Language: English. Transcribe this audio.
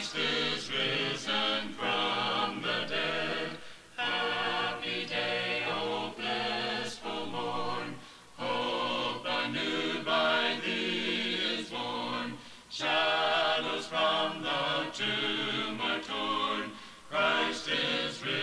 Christ is risen from the dead. Happy day, O blissful morn. Hope anew by thee is born. Shadows from the tomb are torn. Christ is risen.